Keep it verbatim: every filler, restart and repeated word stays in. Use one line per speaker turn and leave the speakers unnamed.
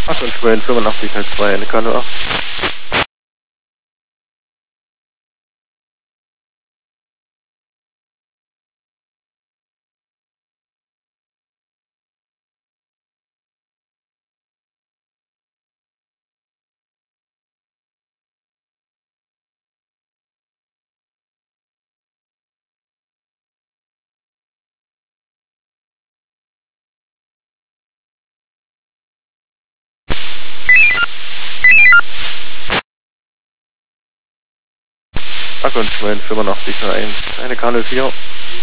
Ach, und Train fünfundachtzig null zwei, eine K null acht. Ach, und Train fünfundachtzig null eins, eine K null vier.